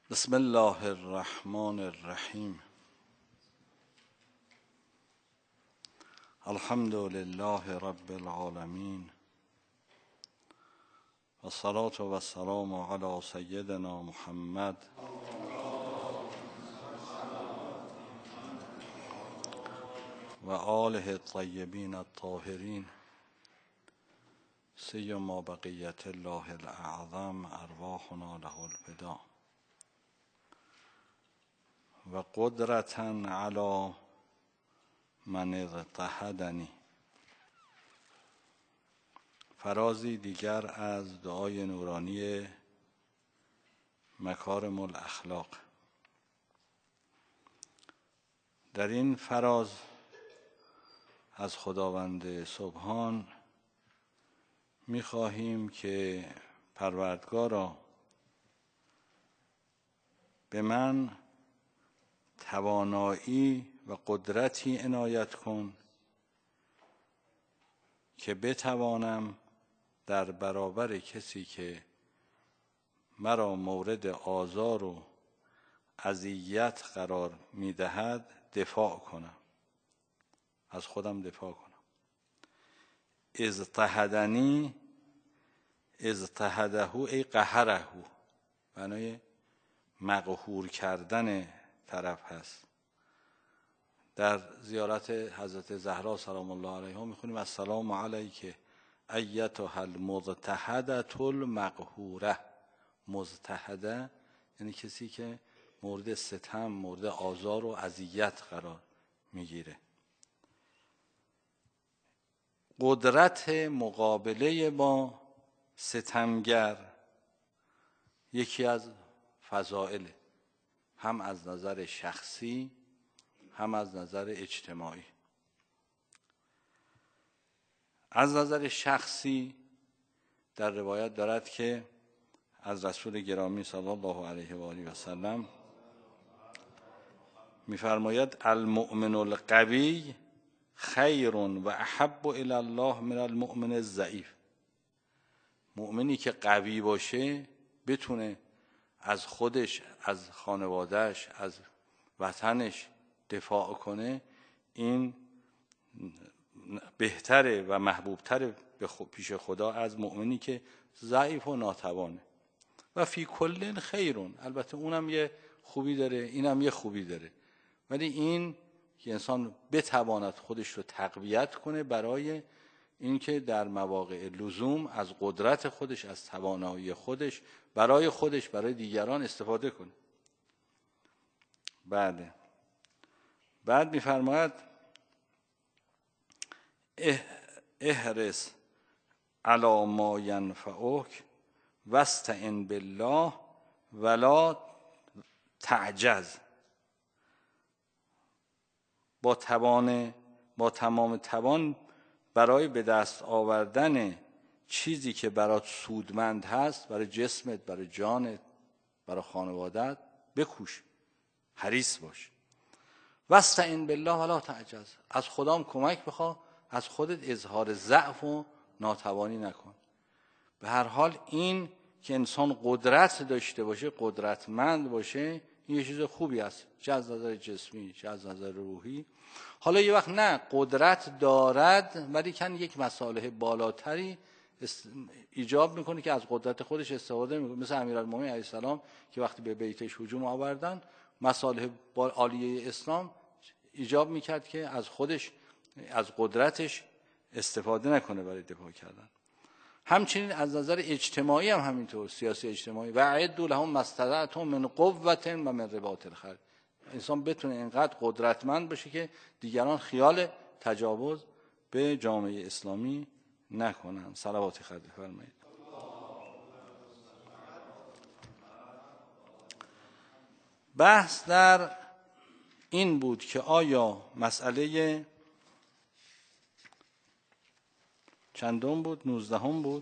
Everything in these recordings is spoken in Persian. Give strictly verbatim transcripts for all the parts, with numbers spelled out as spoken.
بسم الله الرحمن الرحیم. الحمد لله رب العالمین و الصلاة و السلام علی سیدنا محمد و آله الطیبین الطاهرین سیما بقیت الله الاعظم ارواحنا له الفدا و قدرة علی من اضطهدنی. فرازی دیگر از دعای نورانی مکارم الاخلاق. در این فراز از خداوند سبحان می‌خواهیم که پروردگارا به من توانایی و قدرتی عنایت کن که بتوانم در برابر کسی که مرا مورد آزار و اذیت قرار می‌دهد دفاع کنم، از خودم دفاع کنم. اضطهدنی، اضطهده ای قهره، معنای مقهور کردن طرف هست. در زیارت حضرت زهرا سلام الله علیها میخونیم السلام علیک ایتها المضطهده المقهوره. مضطهده یعنی کسی که مورد ستم، مورد آزار و اذیت قرار میگیره. قدرت مقابله با ستمگر یکی از فضائل، هم از نظر شخصی هم از نظر اجتماعی. از نظر شخصی در روایت دارد که از رسول گرامی صلی الله علیه و آله و سلم می‌فرماید المؤمن القوی خیر و احب الی الله من المؤمن الضعیف. مؤمنی که قوی باشه، بتونه از خودش، از خانوادهش، از وطنش دفاع کنه، این بهتره و محبوبتره پیش خدا از مؤمنی که ضعیف و ناتوانه. و فی کل خیرون، البته اونم یه خوبی داره، اینم یه خوبی داره، ولی این که انسان بتواند خودش رو تقویت کنه برای اینکه در مواقع لزوم از قدرت خودش، از توانایی خودش برای خودش، برای دیگران استفاده کنه. بعد بعد می‌فرماید احرص علی ما ینفعک واستعن بالله ولا تعجز. با توان با تمام توان برای به دست آوردن چیزی که برات سودمند هست، برای جسمت، برای جانت، برای خانوادت، بکوش، حریص باش. واستعن بالله ولا تعجز. از خدام کمک بخوا، از خودت اظهار ضعف و ناتوانی نکن. به هر حال این که انسان قدرت داشته باشه، قدرتمند باشه، این یه چیز خوبی است، چه از نظر جسمی چه از نظر روحی. حالا یه وقت نه قدرت دارد ولی کن یک مصالح بالاتری ایجاب میکنه که از قدرت خودش استفاده میکنه. مثل امیرالمومنین علیه السلام که وقتی به بیتش هجوم آوردن، مصالح عالیه اسلام ایجاب میکرد که از خودش، از قدرتش استفاده نکنه برای دفاع کردن. همچنین از نظر اجتماعی هم همینطور، سیاسی اجتماعی و اعدوا لهم ما استطعتم من قوة و من رباط الخیل. انسان بتونه اینقدر قدرتمند باشه که دیگران خیال تجاوز به جامعه اسلامی نکنن. صلوات خیر بفرمایید. بحث در این بود که آیا مسئله چندم بود؟ نوزدهم بود.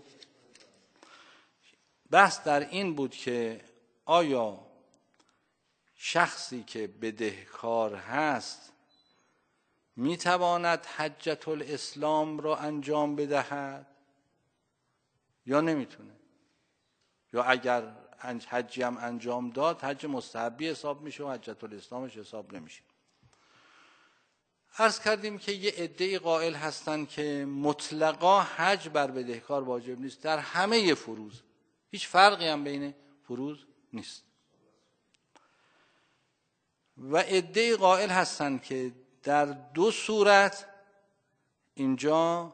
بحث در این بود که آیا شخصی که بدهکار هست میتواند حجة الاسلام را انجام بدهد یا نمیتونه، یا اگر حجی هم انجام داد حج مستحبی حساب میشه و حجت الاسلامش حساب نمیشه. عرض کردیم که یه عده‌ای قائل هستن که مطلقا حج بر بدهکار واجب نیست در همه فروض، هیچ فرقی هم بین فروض نیست. و عده‌ای قائل هستن که در دو صورت اینجا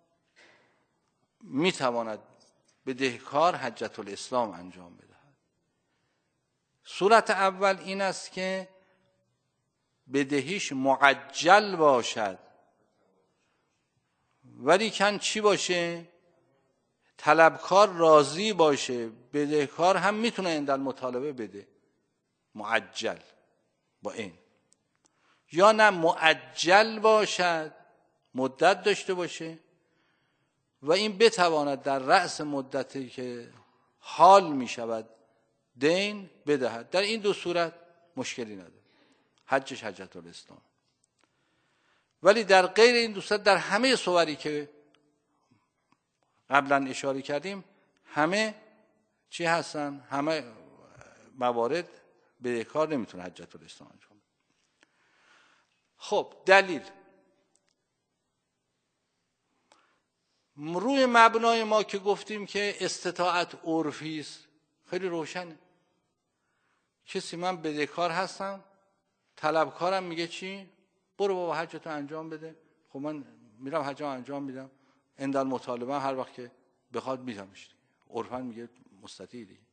میتواند بدهکار حجت الاسلام انجام بدهد. صورت اول این است که بدهیش معجل باشد ولی کن چی باشه؟ طلبکار راضی باشه، بدهکار هم میتونه عند مطالبه بده، معجل با این. یا نه معجل باشد، مدت داشته باشه و این بتواند در رأس مدتی که حال میشود دین بدهد. در این دو صورت مشکلی نداره، حجش حجت الاسلام. ولی در غیر این دو صورت، در همه صوری که قبلا اشاره کردیم، همه چی هستن؟ همه موارد بدهکار نمیتونه حجت الاسلام انجام بده. خب دلیل روی مبنای ما که گفتیم که استطاعت عرفی است، خیلی روشنه. کسی من بدهکار هستم، طلبکارم میگه چی؟ برو بابا حجتو انجام بده. خب من میرم حجمو انجام میدم، عند المطالبه هر وقت که بخواد میدمش. عرفاً میگه مستطیع دیگه.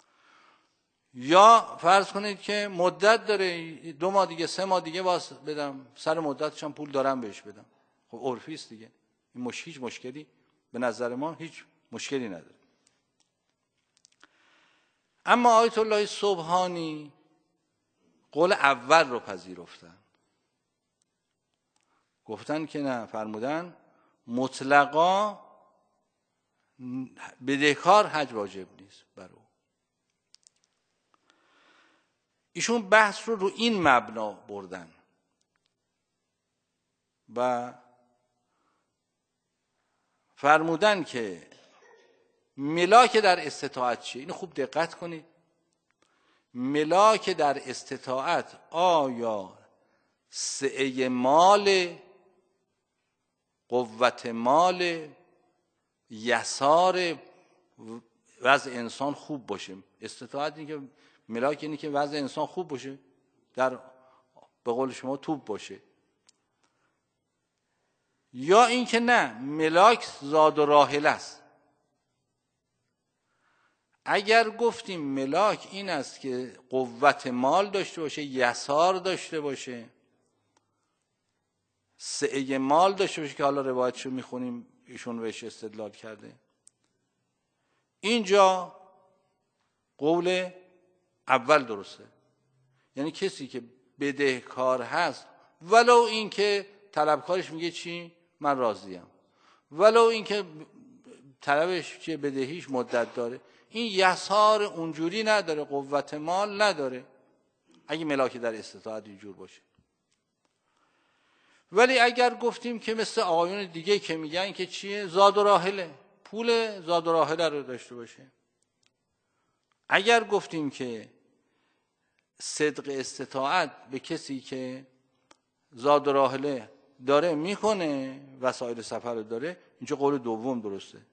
یا فرض کنید که مدت داره، دو ماه دیگه سه ماه دیگه باز بدم، سر مدتش هم پول دارم بهش بدم. خب عرفی است دیگه. این مش هیچ مشکلی به نظر ما هیچ مشکلی نداره. اما آیت الله سبحانی قول اول رو پذیرفتن، گفتن که نه، فرمودن مطلقا بدهکار حج واجب نیست بر او. ایشون بحث رو رو این مبنا بردن و فرمودن که ملاک در استطاعت چیه؟ اینو خوب دقت کنید. ملاک در استطاعت آیا سعه مال، قوت مال، یسار وضع انسان خوب باشه؟ استطاعت اینه که ملاک اینه که وضع انسان خوب باشه، در به قول شما توپ باشه. یا اینکه نه، ملاک زاد و راحله است. اگر گفتیم ملاک این است که قوت مال داشته باشه، یسار داشته باشه، سعه مال داشته باشه که حالا روایتشو میخونیم ایشون بهش استدلال کرده، اینجا قول اول درسته. یعنی کسی که بدهکار هست، ولو این که طلبکارش میگه چی؟ من راضیم، ولو این که طلبش چیه؟ بدهیش مدت داره، این یسار اونجوری نداره، قوت مال نداره، اگه ملاک در استطاعت اینجور باشه. ولی اگر گفتیم که مثل آقایون دیگه که میگن که چیه؟ زاد و راحله، پول زاد و راحله رو داشته باشه. اگر گفتیم که صدق استطاعت به کسی که زاد و راحله داره میکنه، وسایل سفر رو داره، اینجا قول دوم درسته.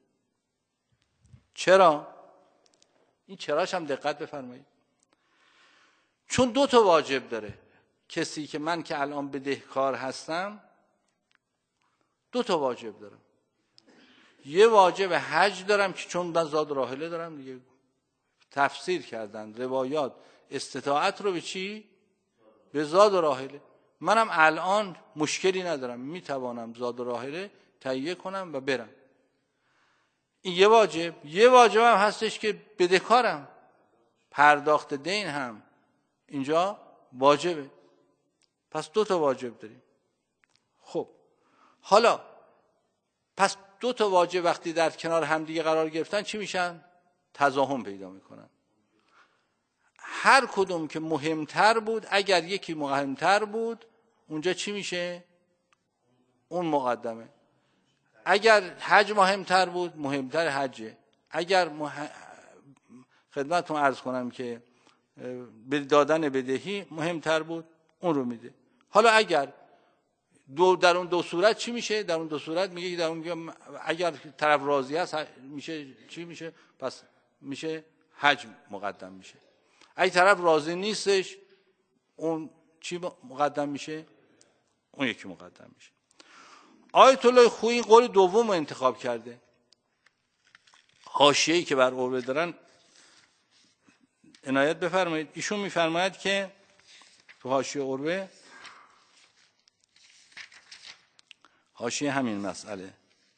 چرا؟ این چراش هم دقت بفرمایید. چون دو تا واجب داره. کسی که من که الان بدهکار هستم دو تا واجب دارم. یه واجب حج دارم که چون من زاد راحله دارم دیگه، تفسیر کردن روایات استطاعت رو به چی؟ به زاد و راحله. منم الان مشکلی ندارم، میتوانم زاد و راحله تهیه کنم و برم. این یه واجب. یه واجب هم هستش که بدهکارم، پرداخت دین هم اینجا واجبه. پس دو تا واجب داریم. خب حالا پس دو تا واجب وقتی در کنار همدیگه قرار گرفتن چی میشن؟ تضاهم پیدا میکنن. هر کدوم که مهمتر بود، اگر یکی مهمتر بود اونجا چی میشه؟ اون مقدمه. اگر حج مهمتر بود، مهمتر حجه. اگر مح... خدمتتون عرض کنم که به دادن بدهی مهمتر بود، اون رو میده. حالا اگر دو در اون دو صورت چی میشه؟ در اون دو صورت میگه در اون اگر طرف راضی است میشه چی میشه؟ پس میشه حج مقدم میشه. اگه طرف راضی نیستش اون چی مقدم میشه؟ اون یکی مقدم میشه. آیت الله خویی این قول دوم رو انتخاب کرده. حاشیه‌ای که بر عربه دارن عنایت بفرمایید. ایشون میفرماید که تو حاشیه عربه، حاشیه همین مسئله،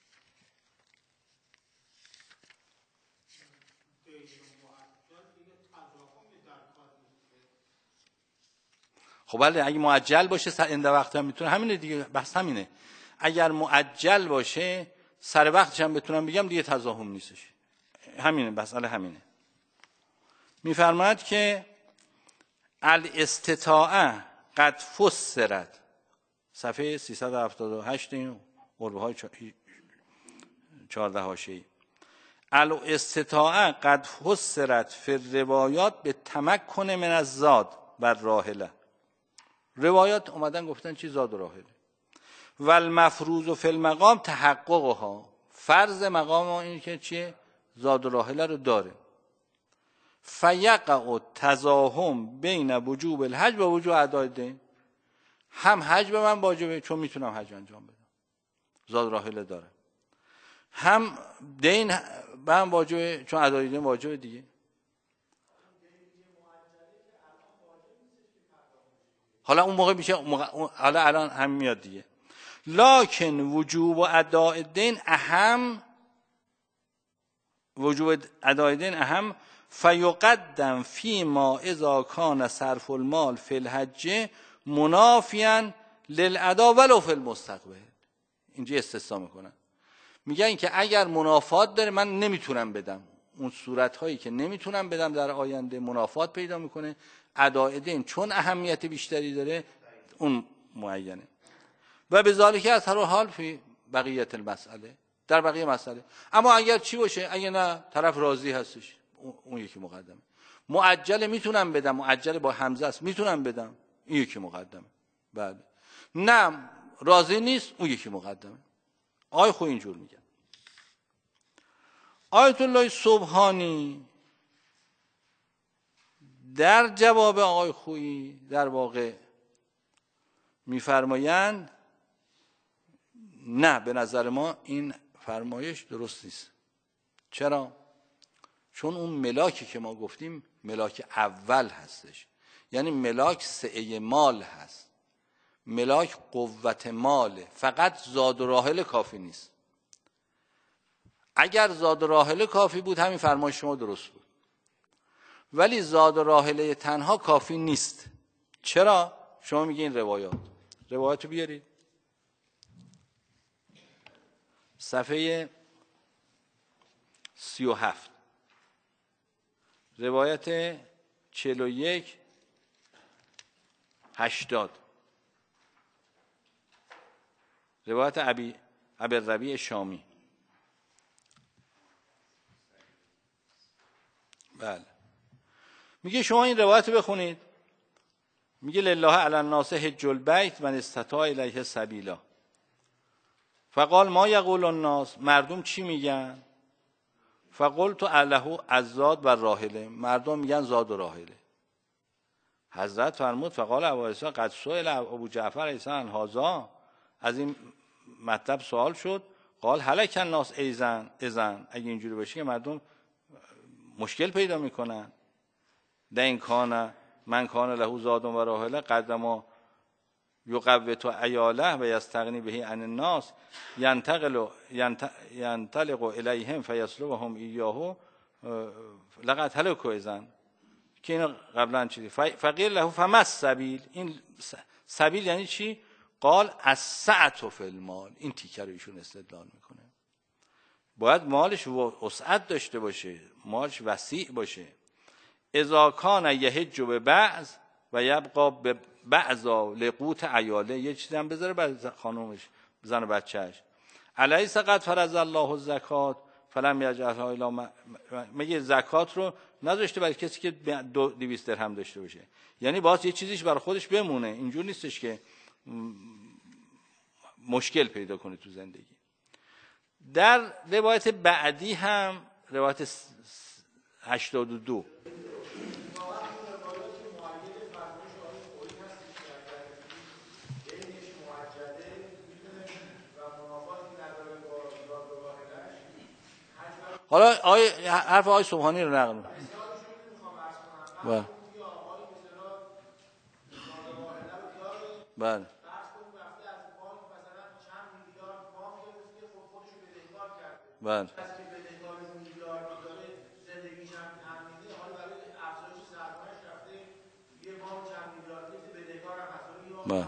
خب بله اگه معجل باشه سر اند وقت هم میتونه، همینه دیگه، بحث همینه. اگر معجل باشه سر وقتش هم بتونم بگم دیگه تضاهم نیستش. همینه، مسئله همینه. میفرماید که الاستطاعه قد فسرت، صفحه سیصد و هفتاد و هشت این قربه های چهارده حاشیه‌ای. الاستطاعه قد فسرت فی الروایات به تمکن من الزاد بر راحله. روایات اومدن گفتن چی؟ زاد و راحله. و المفروض فی المقام تحققها، فرض مقام این که چیه؟ زاد و راحله رو داره. فیقع تزاحم بین وجوب الحج و وجوب اداء الدین، هم حج به من واجبه چون میتونم حج انجام بدم، زاد راحله داره، هم دین به من واجبه چون ادای دین واجبه دیگه. حالا اون موقع میشه، حالا الان هم میاد دیگه. لکن وجوب و اداء الدین اهم، وجوب اداء الدین اهم، فیقدم فی ما اذا کان صرف المال فی الحج منافیاً للاداء ولو فی المستقبل. اینجا استثنا میکنن، میگن که اگر منافات داره من نمیتونم بدم، اون صورت هایی که نمیتونم بدم در آینده منافات پیدا میکنه، اداء دین چون اهمیت بیشتری داره اون معینه. و به ذالک از هر حال فی بقیت المسئله، در بقیه مسئله. اما اگر چی باشه؟ اگر نه طرف راضی هستش اون یکی مقدمه. معجل میتونم بدم، معجل با همزه است میتونم بدم، این یکی مقدمه. بله. نه راضی نیست اون یکی مقدمه. آقای خویی اینجور میگن. آیت الله سبحانی در جواب آقای خویی در واقع میفرمایند نه، به نظر ما این فرمایش درست نیست. چرا؟ چون اون ملاکی که ما گفتیم ملاک اول هستش، یعنی ملاک سعه مال هست، ملاک قوت ماله، فقط زاد و راحله کافی نیست. اگر زاد و راحله کافی بود همین فرمایش شما درست بود، ولی زاد و راحله تنها کافی نیست. چرا؟ شما میگین روایات، روایاتو بیارید صفحه سی و هفت، روایت چهل و یک هشتاد، روایت ابی ابی شامی. بله. میگه شما این روایت رو بخونید، میگه لله علی الناس حج البیت من استطاع الیه سبیلا. فقال ما یقول الناس، مردم چی میگن؟ فقلت له الزاد و راحله، مردم میگن زاد و راحله. حضرت فرمود فقال ابو عیسی قد سئل ابو جعفر ایسا عن هذا، از این مطلب سوال شد. قال هلک الناس ایزن اذن، اگه اینجوری باشه که مردم مشکل پیدا میکنن. در این کانه من کان له زاد و راحله قدما یقوت عیاله و یستغنی به عن الناس ینتقل ینطلق الیهم فیسلبهم ایاه لقد هلكوا اذن، که اینو قبلا چیزی فقیل له فما السبیل. این سبیل یعنی چی؟ قال السعة فی المال. این تیکه رو ایشون استدلال میکنه، باید مالش وسعت داشته باشه، مالش وسیع باشه. اذا کان یحج به بعض و یبقى به بعضا لقوت عیاله، یه چیزی هم بذاره برای خانومش، زن و بچهش. الیس قد فرض الله الزکات فلم یجعلها الی میگه زکات رو نذاشته برای کسی که دویست درهم داشته باشه، یعنی باز یه چیزیش برای خودش بمونه، اینجور نیستش که مشکل پیدا کنه تو زندگی. در روایت بعدی هم روایت هشتاد و دو حالا آیه حرف آقای سبحانی رو نقل می‌کنم. بله بله بله بله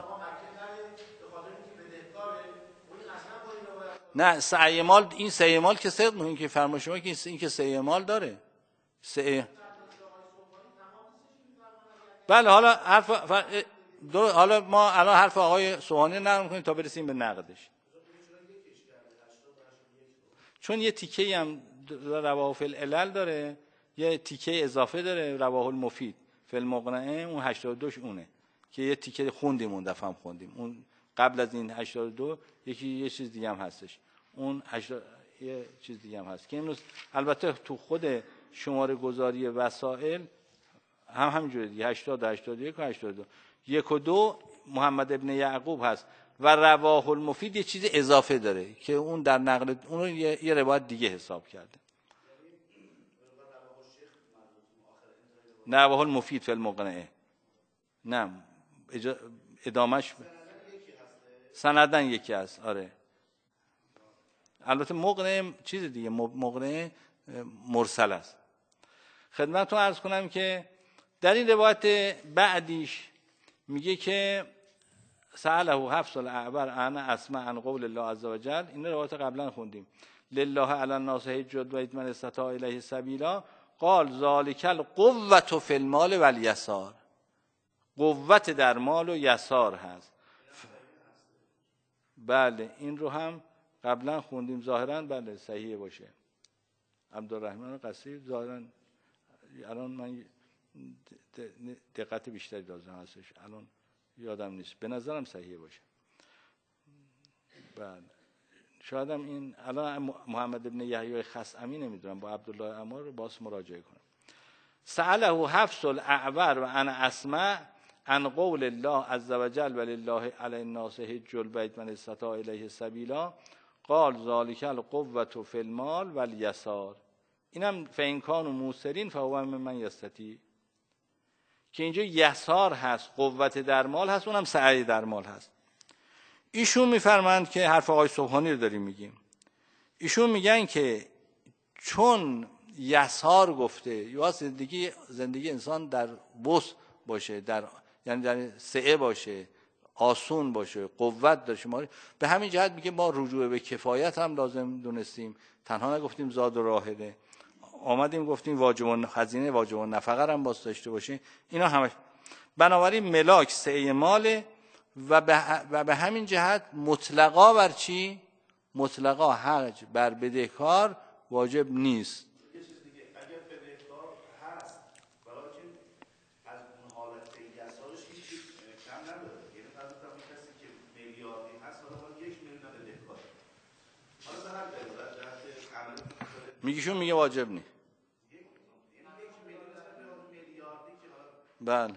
نه سعی مال، این سعی مال که صدق میگه که فرما شما که این که سعی مال داره سعی. بله حالا حرف دو... حالا ما الان حرف آقای سبحانی نقل می‌کنیم تا برسیم به نقدش، چون یه تیکه‌ای هم رواه فی العلل داره، یه تیکه اضافه داره رواه المفید فی المقنعه، اون هشتاد و دوش اونه که یه تیکه خوندیم اون دفعه هم خوندیم، اون قبل از این هشتاد و دو یکی یه چیز دیگه هم هستش، اون هشتاد یه چیز دیگه هم هست که امروز البته تو خود شماره گذاری وسائل هم همینجوره دیگه، هشتاد هشتاد و یک و هشتاد و دو، یک و دو محمد ابن یعقوب هست و رواه المفید یه چیز اضافه داره که اون در نقل اون یه, یه روایت دیگه حساب کرده. رواه المفید فی المقنعه نه اجا... ادامش سندن یکی هست. آره البته مقنعه چیز دیگه، مقنعه مرسل است. خدمتتون عرض کنم که در این روایت بعدیش میگه که سأله حفص الاعور انا اسمع عن قول الله عز وجل، این روایت قبلا خوندیم، لله علی الناس حج البیت من استطاع الیه سبیلا قال ذالک القوة فی المال و الیسار، قوت در مال و یسار هست. بله این رو هم قبلا خوندیم ظاهرا، بله صحیح باشه. عبدالرحمن قصیر ظاهرا الان من دقت بیشتری لازم هستش، الان یادم نیست، به نظرم صحیح باشه. بله شاید هم این الان محمد ابن یحیی خصعمی نمیدونم با عبدالله عمار رو باز مراجعه کنم. سأله حفص الاعور و انا اسمع عن قول الله عز وجل ولله علی الناس حج البیت من استطاع الیه سبیلا قال ذالک القوة فی المال و الیسار، اینم فإن کانوا موسرین فهو ممن یستطیع، که اینجا یسار هست، قوت در مال هست، اونم سعی در مال هست. ایشون میفرمایند که حرف آقای سبحانی رو داریم میگیم، ایشون میگن که چون یسار گفته یا زندگی زندگی انسان در بس باشه، در یعنی در سعه باشه، آسون باشه، قوت داشته، ما به همین جهت میگه ما رجوع به کفایت هم لازم دونستیم، تنها نگفتیم زاد و راحله، آمدیم گفتیم واجب و خزینه واجب و نفقه هم باز داشته باشه، اینا همش. بنابراین ملاک سعی ماله و به, و به همین جهت مطلقا بر چی؟ مطلقا حج بر بدهکار واجب نیست. یه چیز دیگه، اگر بدهکار هست ولیکن از اون حالت یسارش هیچ کم نداره، یعنی فرض کنید کسی که میلیاردی هست حالا باید یک میلیون بدهکار، حالا به هر دلیل در جهت عملی میگیشون میگه واجب نیست. بله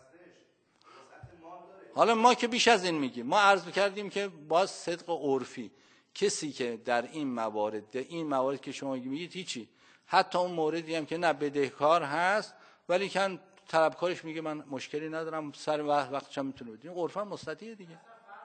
حالا ما که بیش از این میگیم، ما عرض کردیم که باز صدق عرفی کسی که در این موارد در این موارد که شما میگید هیچی، حتی اون موردی هم که نه بدهکار هست ولی کن طلبکارش میگه من مشکلی ندارم سر وقت وقتش هم میتونه بدیم، عرفا مستطیعه دیگه.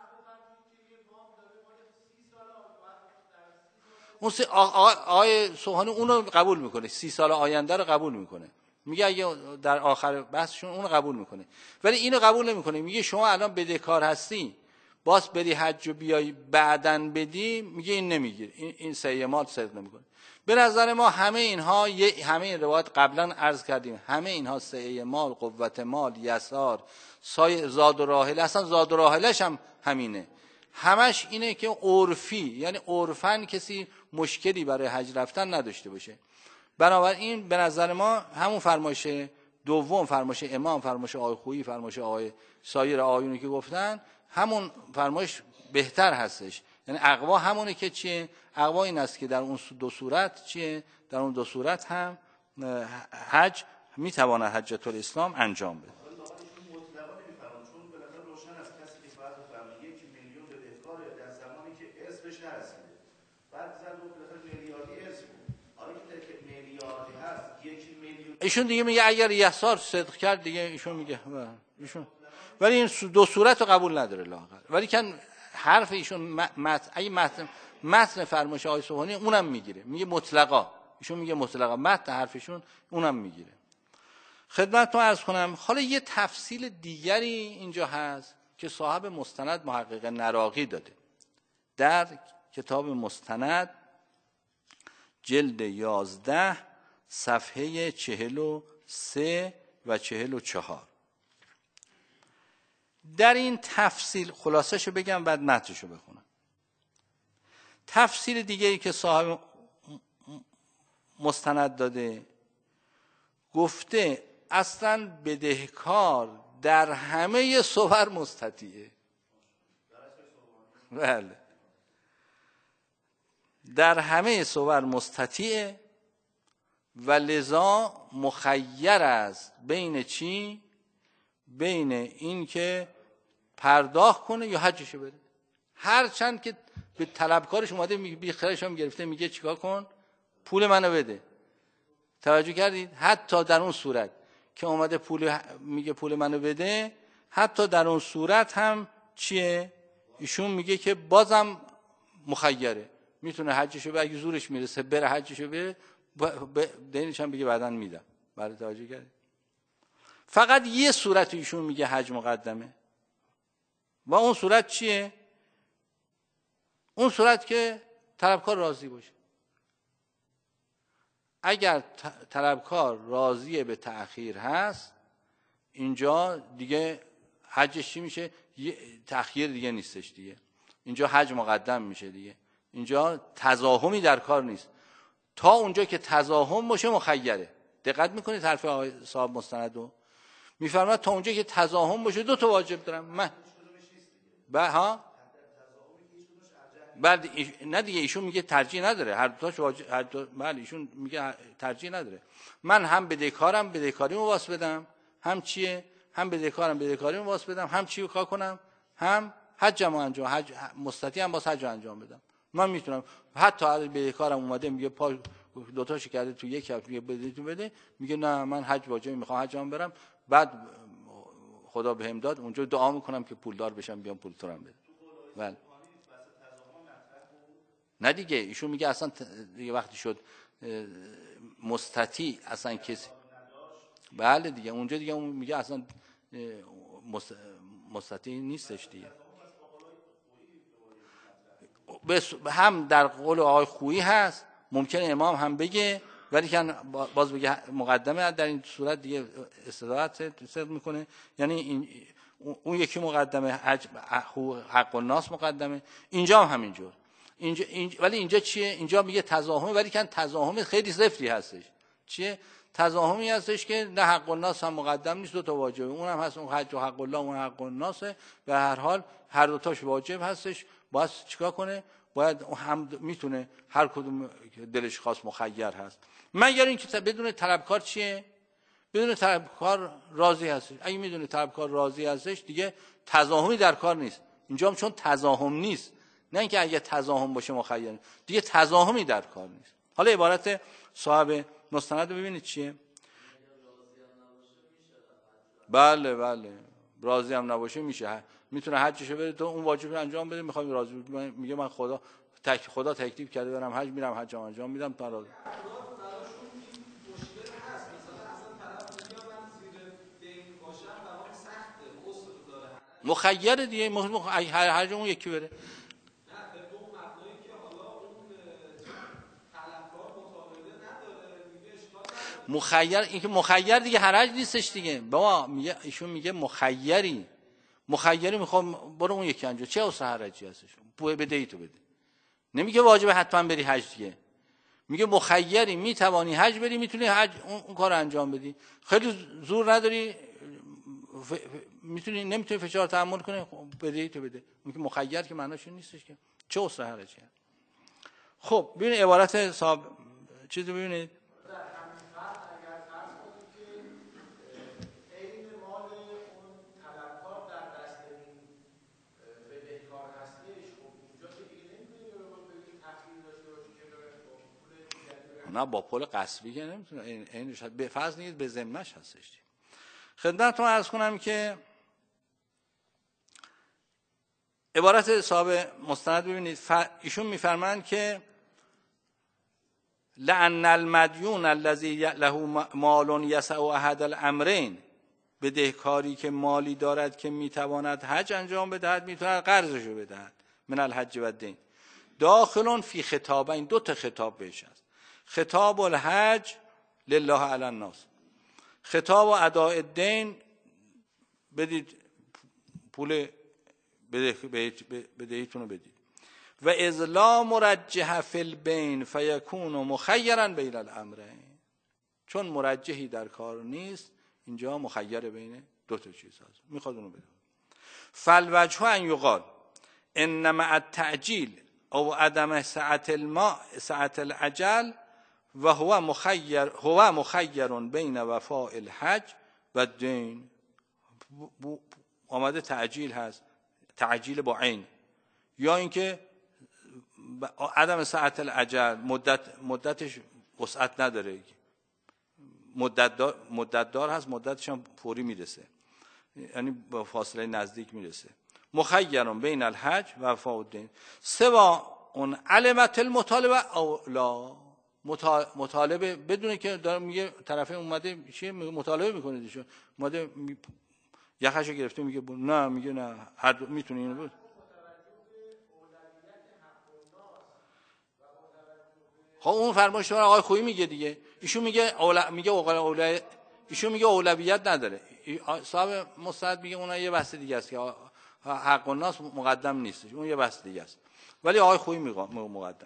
اون آقای سبحانی اونو قبول میکنه، سی سال آینده رو قبول میکنه، میگه اگه در آخر بحثشون اونو قبول میکنه، ولی اینو قبول نمیکنه، میگه شما الان بدهکار هستی باز بری حج و بیای بعدن بدی، میگه این نمیگیره، این این سعی مال صدق نمیکنه. به نظر ما همه اینها همه این روایت قبلا عرض کردیم، همه اینها سعی مال، قوت مال، یسار، سای زاد و راحله، اصلا زاد و راحلش هم همینه، همش اینه که عرفی، یعنی عرفاً کسی مشکلی برای حج رفتن نداشته باشه. بنابراین به نظر ما همون فرمایش دوم، فرمایش امام، فرمایش آقای خویی، فرمایش آقای سایر آقایونی که گفتن، همون فرمایش بهتر هستش. یعنی اقوا همونه که چیه؟ اقوا این است که در اون دو صورت چیه؟ در اون دو صورت هم حج میتواند حجة الاسلام انجام بده. ایشون دیگه میگه اگر یسار صدق کرد دیگه ایشون میگه ایشون، ولی این دو صورت رو قبول نداره لااقل. ولی کن حرف ایشون متن، اگه متن متن فرمایش آقای سبحانی اونم میگیره، میگه مطلقا، ایشون میگه مطلقا، متن حرفشون اونم میگیره. خدمتتون عرض کنم حالا یه تفصیل دیگری اینجا هست که صاحب مستند محقق نراقی داده در کتاب مستند جلد یازده صفحه چهل و سه و چهل و چهار. در این تفصیل خلاصه‌شو بگم بعد متنشو بخونم. تفصیل دیگری که صاحب مستند داده، گفته اصلا بدهکار در همه صور مستطیعه. بله، در همه صور مستطیعه و لذا مخیر است بین چی؟ بین این که پرداخت کنه یا حجشو بده. هر چند که به طلبکارش اومده میگه بی خیرش هم گرفته، میگه چیکار کن؟ پول منو بده. توجه کردید؟ حتی در اون صورت که اومده پول میگه پول منو بده، حتی در اون صورت هم چیه؟ ایشون میگه که بازم مخیره، میتونه حجشو بده، اگه زورش میرسه بره حجشو بده، دینش هم بگه بعداً میدم. برای توجه کردید؟ فقط یه صورت ایشون میگه حج مقدمه و اون صورت چیه؟ اون صورت که طلبکار راضی باشه. اگر طلبکار راضی به تأخیر هست، اینجا دیگه حجش چی میشه؟ تأخیر دیگه نیستش دیگه، اینجا حج مقدم میشه دیگه. اینجا تزاحمی در کار نیست. تا اونجا که تزاحم باشه مخیره. دقت میکنید حرف آقای صاحب مستند رو؟ میفرماد تا اونجا که تزاحم باشه دو تا واجب دارم من. به ها بعد نه دیگه، ایشون میگه ترجیح نداره، هر دو تاش واجب، هر دو بله ایشون میگه ترجیح نداره. من هم بدهکارم بدهکاریمو واس بدم، هم چیه؟ هم بدهکارم بدهکاریمو واس بدم، هم چی کار کنم؟ هم حجمو انجام، حج مستطیع هم باز حج انجام بدم. من میتونم حتی اگه بدهکارم اومده میگه پا دو تاشو کرده تو یک هفته میگه بدهتون بده، میگه نه من حج واجبی میخوام حجم برم، بعد خدا بهم داد اونجا دعا میکنم که پولدار بشم بیام پول تورم بده. بله نه دیگه، ایشون میگه اصلا دیگه وقتی شد مستطیع اصلا کسی، بله دیگه اونجا دیگه اون میگه اصلا مستطیع نیستش دیگه. هم در قول آقای خویی هست، ممکنه امام هم بگه، ولی که باز بگه مقدمه، در این صورت دیگه استدلالات صدق میکنه. یعنی این اون یکی مقدمه، حق الناس مقدمه، اینجا هم همینجور. اینجا اینج... ولی اینجا چیه؟ اینجا میگه تزاحم، ولی که تزاحم خیلی زفتی هستش. چیه؟ تزاحمی هستش که نه حق الناس هم مقدم نیست، دو تا واجبه، اونم هست، اون حج و حق الله، اون حق الناسه. به هر حال هر دو تاش واجب هستش. باید چیکار کنه؟ باید هم میتونه هر کدوم دلش خواست مخیر هست، مگر اینکه بدون طلبکار چیه؟ بدون طلبکار راضی هستش. اگه میدونه طلبکار راضی هستش دیگه تزاحمی در کار نیست. اینجا هم چون تزاحم نیست، نه اینکه اگه تزاحم باشه مخیر، دیگه تزاحمی در کار نیست. حالا عبارت صاحب مستند رو ببینید چیه؟ بله بله راضی هم نباشه میشه، میتونه حجشو بده تو اون واجب انجام بده، میخوام راضی میگه من خدا تک خدا تکلیف کرده برم حج، میرم حج انجام میدم تا راضی. مخیر دیگه، مخ... هر هر اون یکی بره. مخیر این که مخیر دیگه حرج نیستش دیگه. بابا میگه ایشون میگه مخیری، مخیری میخوام برو اون یکی انجام، چه اصل حرجی هستش؟ بده ای تو بده. نمیگه واجب حتما بری حج دیگه، میگه مخیری میتوانی حج بری، میتونی حج اون, اون کار انجام بدی. خیلی زور نداری، ف... میتونی نمیتونی فشار تحمل کنی، بده ای تو بده. میگه مخیر که معناش این نیستش که چه اصل حرجی هست. خب ببینید عبارت صاحب چیزو ببینید. نه با پول غصبی که نمیتونه اینش به فرض نیست به ذمه‌ش هستش. خدمتتون عرض کنم که عبارت صاحب مستند ببینید، ایشون میفرمایند که لأن المدیون الذی له مال یسع احد الامرین، بدهکاری که مالی دارد که میتواند حج انجام بدهد، میتواند قرضشو بدهد، من الحج و الدین، داخلون فی خطابین، دو تا خطاب بهش هست. خطاب الحج لله علی الناس، خطاب و اداء الدین، بدید پول بدهیتون رو بدید. و اذ لا مرجح فی البین فیکون مخیرا بین الامرین، چون مرجحی در کار نیست اینجا مخیر بین دو تا چیز هست، میخواد اونو بده. فالوجه ان یقال انما التعجیل او عدم سعة الماء سعة العجل و هو مخیر هو مخیر بین وفاء الحج و الدین. آمده تعجیل هست، تعجیل با عین، یا اینکه عدم سعة العجل، مدت مدتش وسعت نداره، مدت دار مدت دار هست، مدتش هم فوری میرسه، یعنی با فاصله نزدیک میرسه. مخیرون بین الحج و وفاء الدین سوا اون علمت المطالبه او لا، مطالبه بدونه که داره میگه طرفین اومده چیه مطالبه میکنه دیشون اومده یخشو گرفته میگه نه، میگه نه هر میتونه اینو بود. خب اون فرمایش رو آقای خویی میگه دیگه، ایشون میگه اولا میگه اولا ایشون میگه اولویت نداره، صاحب مستند میگه اونها یه بحث دیگه است که حق الناس مقدم نیست، اون یه بحث دیگه است، ولی آقای خویی میگه مقدم.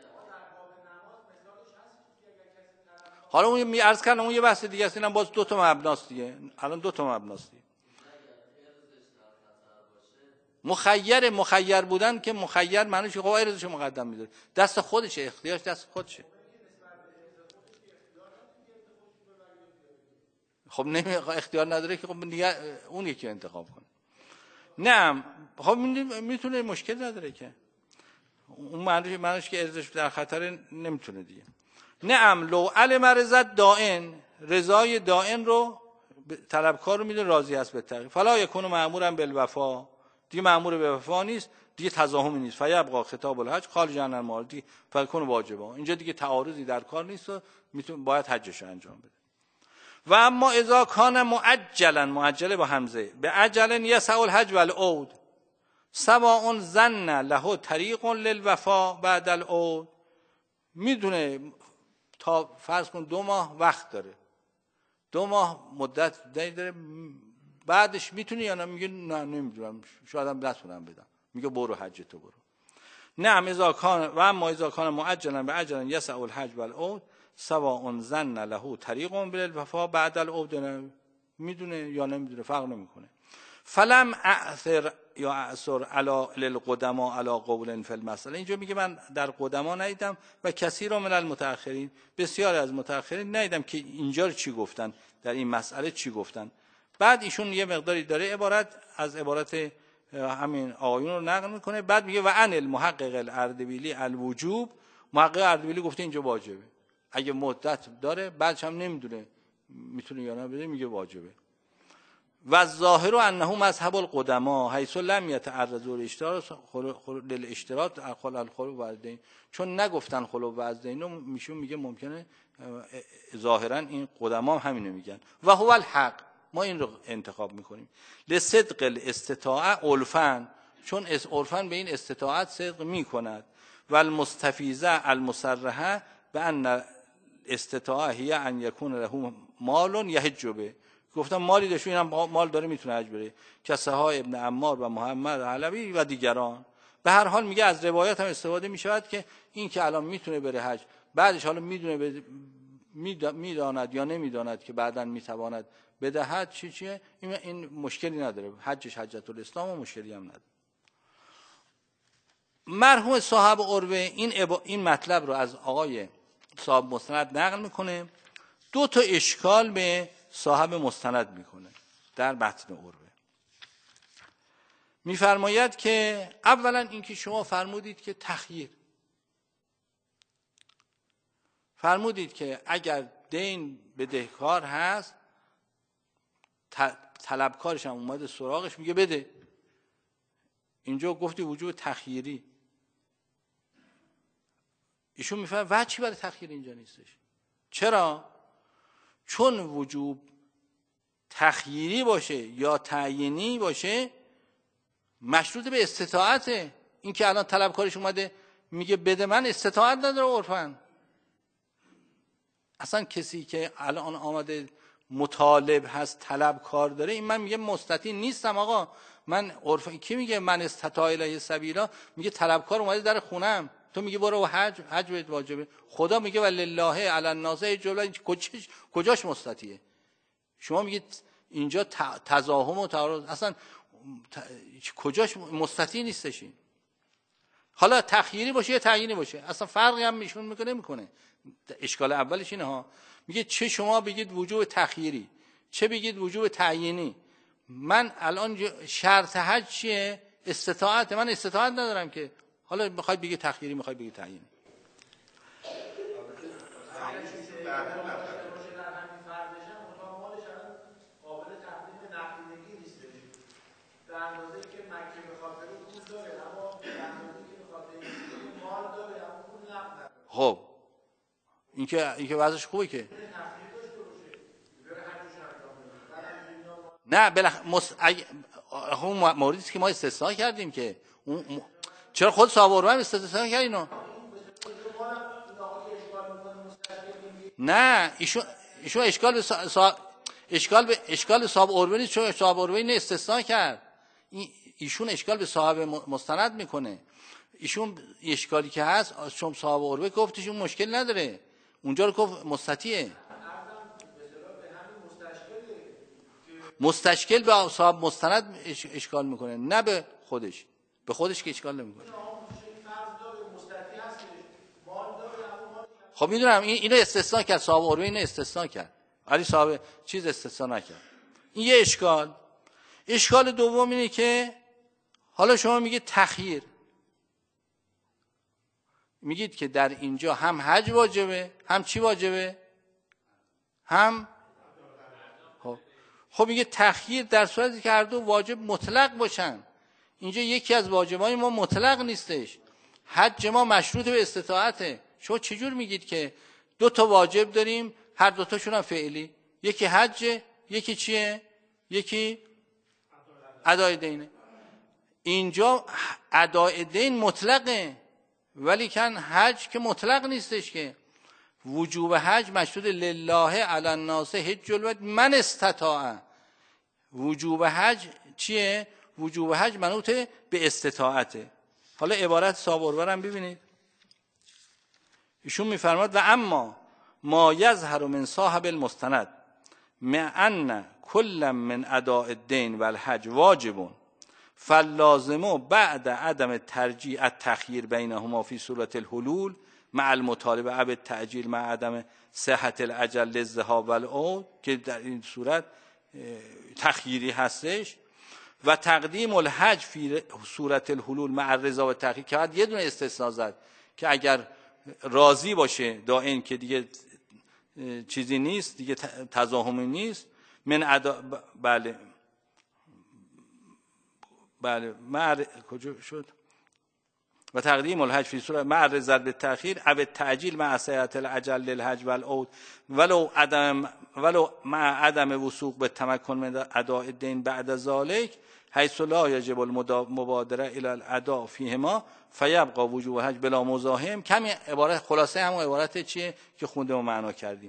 حالا اون می عرض کردم اون یه بحث دیگه است، اینم باز دو تا مبناست دیگه، الان دو تا مبناست دیگه. مخیر مخیر بودن که مخیر معنیش که آقا ارزش مقدم میذاره، دست خودشه، اختیارش دست خودشه. خب نمی اختیار نداره که خب دیگه اون یکی انتخاب کنه. نه خب میتونه، مشکل نداره که اون معنیش معنیش که ارزش در خطر نمیتونه دیگه. نعم لو علم رضا دائن، رضای دائن رو طلبکار رو میده راضی است به تقی، فلا یکون مأمورا بالوفا، دیگه مأمور به وفا نیست، دیگه تضاهمی نیست، فیبقى خطاب الحج خارج عن المال، دیگه فیکون واجبه، اینجا دیگه تعارضی در کار نیست و میتونه باید حجش رو انجام بده. و اما اذا کان معجلا، معجله با همزه، به عجل یسع الحج والعود سواء ظن له طریق للوفا بعد العود، میدونه تا فرض کن دو ماه وقت داره، دو ماه مدت داره، بعدش میتونی یا نه؟ میگه نه نمیدونم، شاید هم نتونم بدم، میگه برو حج تو برو. نعم اذا کان و اما اذا کان معجلا به عجل یسع الحج والعود سواء ظن له طریق بالوفا بعد العود، میدونه یا نمیدونه فرق نمیکنه. فلم اعثر یا اعثر علی للقدما علی قول فی المساله، اینجا میگه من در قدما ندیدم و کثیر من المتأخرین، بسیار از متأخرین ندیدم که اینجا چی گفتن، در این مسئله چی گفتن. بعد ایشون یه مقداری داره عبارت از عبارت همین آقایون رو نقل میکنه، بعد میگه و ان المحقق الاردبیلی الوجوب، محقق اردبیلی گفته اینجا واجبه، اگه مدت داره بعدش هم نمیدونه میتونه یا نه بده، میگه واجبه. و الظاهر انه مذهب القدما حیث لم يتعرض للاشتراط خلال الخلو و الدین، چون نگفتن خلو و الدین، میشون میگه ممکنه ظاهرا این قدما هم همینو میگن. و هو الحق، ما این رو انتخاب میکنیم. لصدق الاستطاعه عرفا، چون عرفا به این استطاعت صدق میکند. و المستفیضه المصرحه به ان استطاعه هی ان یکون له مال یحج به، گفتم مالی داشت، اینم مال داره میتونه حج بره. کسهای ابن عمار و محمد علوی و دیگران. به هر حال میگه از روایات هم استفاده میشود که این که الان میتونه بره حج، بعدش حالا میدونه میداند یا نمیداند که بعداً میتواند بدهد چی چیه، این, این مشکلی نداره، حجش حجت الاسلام و مشکلی هم نداره. مرحوم صاحب عروه این ابا این مطلب رو از آقای صاحب مستند نقل میکنه، دو تا اشکال به صاحب مستند میکنه در متن عروه. میفرماید که اولا اینکه شما فرمودید که تخییر، فرمودید که اگر دین بدهکار هست طلبکارش هم اومده سراغش میگه بده. اینجا گفتی وجوب تخییری، ایشون میفهمه وجهی برای تخییر اینجا نیستش. چرا؟ چون وجوب تخییری باشه یا تعیینی باشه مشروط به استطاعته. این که الان طلبکارش اومده میگه بده، من استطاعت نداره عرفاً. اصلا کسی که الان آمده مطالب هست طلبکار داره، این من میگه مستطیع نیستم آقا، من عرف کی میگه من استطاع الیه سبیلا؟ میگه طلبکار اومده در خونم، تو میگه برو حج، حج بهت واجبه. خدا میگه ولله علی الناس حج البیت، کجاش کجاش مستطیعه؟ شما میگید اینجا تزاحم و تعارض، اصلا کجاش مستطیع نیستش. این حالا تخییری باشه یا تعیینی باشه اصلا فرقی هم میشون میکنه نمیکنه. اشکال اولش اینه ها، میگه چه شما بگید وجوب تخییری چه بگید وجوب تعیینی، من الان شرط حج چیه؟ استطاعت، من استطاعت ندارم که حالا میخوای بگی تخییری میخوای بگی تعیینی. خب این که این که وضعش خوبه که نه بلخ مس... اگ... هم موردی که ما استثناء کردیم که اون... چرا خود صاحب عروه هم استثناء کرد اینو؟ نه ایشون ایشون اشکال به صاحب اشکال به اشکال صاحب عروه نیست، چون صاحب عروه اینو استثناء کرد. ایشون اشکال به صاحب مستند میکنه. ایشون اشکالی که هست چون صاحب عروه گفتش اون مشکل نداره، اونجا رو گفت مستطیعه. مستشکل به صاحب مستند اشکال میکنه نه به خودش، به خودش که اشکال نمیکنه. خب میدونم این اینو استثناء کرد، صاحب عروه اینو استثناء کرد ولی صاحب چیز استثناء نکرد. این یه اشکال. اشکال دوم اینه که حالا شما میگید تخییر، میگید که در اینجا هم حج واجبه هم چی واجبه؟ هم خب خب میگه تخییر در صورتی که هر دو واجب مطلق باشن. اینجا یکی از واجبای ما مطلق نیستش، حج ما مشروط به استطاعته. شما چجور میگید که دو تا واجب داریم هر دو تاشون هم فعلی، یکی حج یکی چیه؟ یکی ادای دینه. اینجا ادای دین مطلقه ولی کن حج که مطلق نیستش که. وجوب حج مشروط لله علی الناس حج البیت من استطاع. وجوب حج چیه؟ وجوب حج منوط به استطاعته. حالا عبارت صاحب عروه هم ببینید، ایشون میفرماد و اما ما یظهر من صاحب المستند مع ان کل من اداء الدین و الحج واجب فاللازم بعد عدم ترجیح التخییر بینهما فی صورت الحلول مع المطالبه اب التعجیل مع عدم صحت الاجل للذهاب والعود که در این صورت تخییری هستش، و تقدیم الحج فی صورت الحلول مع الرضا و تخییر که بعد یه دونه استثناء زد که اگر راضی باشه دائن که دیگه چیزی نیست دیگه تزاحمی نیست من ادا بله بله مع کجا شد و تقدیم الحج فی صورت مع الرضا بالتأخیر او التعجیل مع صحت الاجل للحج والعود ولو عدم ولو مع عدم وثوق بالتمکن من اداء الدین بعد ذلك حيث لا يجب المبادره الى الاداء فيهما فيبقى وجوب الحج بلا مزاحم. کمی عبارت خلاصه همون عبارت چیه که خونده و معنا کردیم.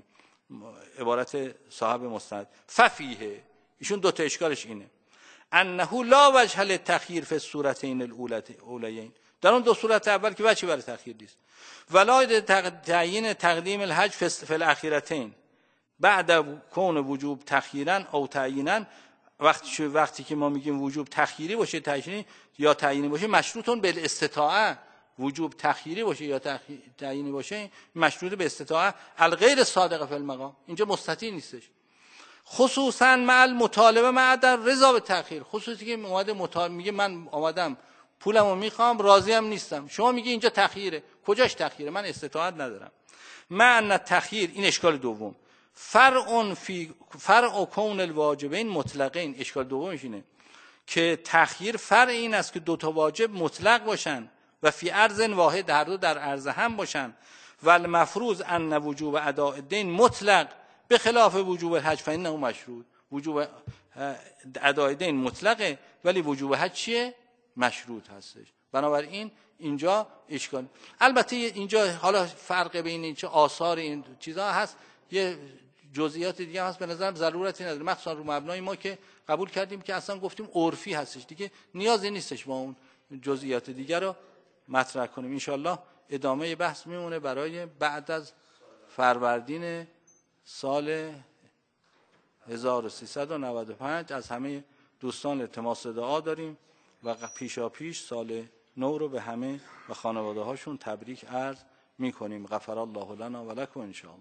عبارت صاحب مستند. ففیه، ایشون دو تا اشکالش اینه انه لا وجه للتخییر فی الصورتین الاولیین، در اون دو صورت اول که وجهی برای تخییر نیست. ولا تعیین تقدیم الحج فی الاخیرتین بعد کون وجوب تخییرا او تعیینا، وقتی وقتی که ما میگیم وجوب تخییری باشه تعیینی یا تعیینی باشه مشروطون بالاستطاعه، وجوب تخییری باشه یا تعیینی باشه مشروط به استطاعه الغیر صادق فی المقام، اینجا مستطیع نیستش. خصوصا مع المطالبه مع در رضا به تأخیر، خصوصی که اومده مطالبه میگه من آمدم پولمو میخوام راضی هم نیستم، شما میگی اینجا تأخیره، کجاش تأخیره؟ من استطاعت ندارم. مع ان تأخیر، این اشکال دوم، فرع فی فرع کون الواجبین مطلقین، اشکال دومش اینه که تأخیر فرع این است که دو تا واجب مطلق باشن و فی ارض واحد، هر دو در عرض هم باشن، و المفروض ان وجوب اداء الدین مطلق به خلاف وجوب الحج فانه مشروط، وجوب اداء دین مطلقه ولی وجوب حج چیه؟ مشروط هستش. بنابراین اینجا اشکال، البته اینجا حالا فرق بین این چه آثار این چیزا هست، یه جزئیات دیگه هست به نظرم ضرورتی نداره، مخصوصا رو مبنای ما که قبول کردیم که اصلا گفتیم عرفی هستش دیگه، نیازی نیستش ما اون جزئیات دیگه رو مطرح کنیم. ان شاءالله ادامه بحث میمونه برای بعد از فروردین سال هزار و سیصد و نود و پنج. از همه دوستان التماس دعا داریم و پیشا پیش سال نو رو به همه و خانواده هاشون تبریک عرض میکنیم. غفر الله لنا و لکم ان شاء الله.